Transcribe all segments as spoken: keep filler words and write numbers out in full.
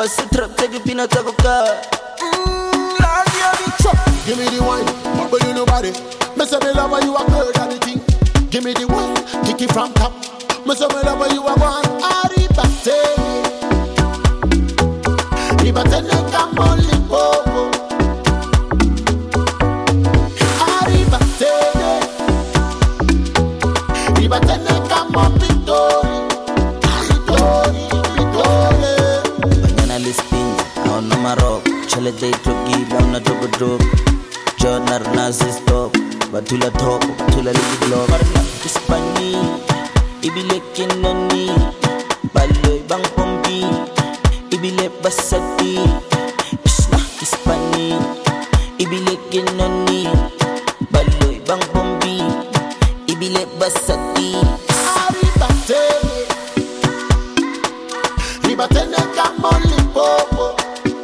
Bust a trap, take a peanut of a car. Give me the wine, bubble you nobody. Me say me love her, you a girl and the thing. Give me the wine, kick it from top. Me say me love her, you a one. Arribate, arribate ne kamoli bobo. Arribate, arribate ne kamoli pitori, pitori, pitori. Mañana les pinta, aún no me robo. Chale day trogi, la una double drop. Jornar nazi stop, batula top, batula ligi block. Parla Hispani, ibile kinani, baloy bang pombi, ibile basati. Isna Hispani, ibile kinani, baloy bang pombi, ibile basati. Arribate, arribate ne kamoli bobo.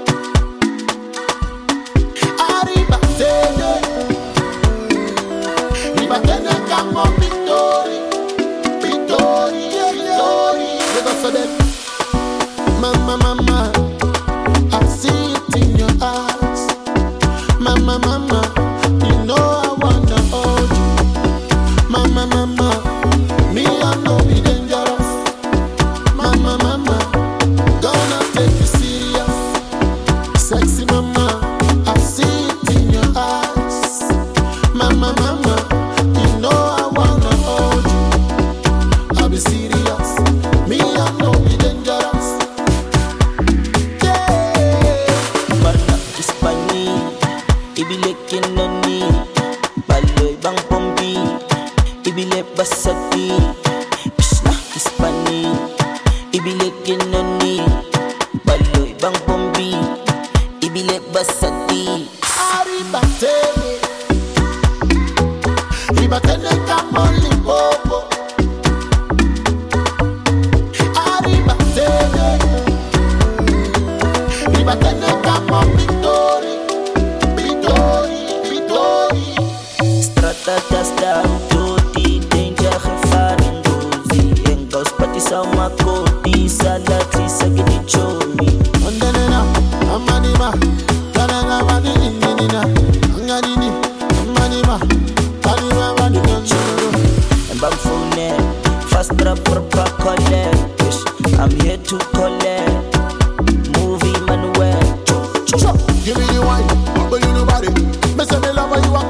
Mama, mama, I see it in your eyes. Mama, mama, you know I wanna hold you. Mama, mama, me I know be dangerous. Mama, mama, gonna take you serious. Sexy mama, I see it in your eyes. Mama, mama, you know I wanna hold you. I'll be serious. Me I know be dangerous. Ibile kinani, baloy bang pombi, ibile basati. Isna Hispani, ibile kinani, baloy bang pombi, ibile basati. Arribate, arribate ne kamoli bobo. Arribate, arribate ne kamoli pitori. Strata tuti, danger gevaar en dozie. En gauws pati sa makoti, salati sa gidi chori. Ondenena, amanima, kananga mani indinina. Anganini, amanima, kanima mani indinina. And bang phone, fast trap for pack collect. I'm here to collect. Movie Manuel. Give me the wine, bubble you nobody. Me say me love her, you a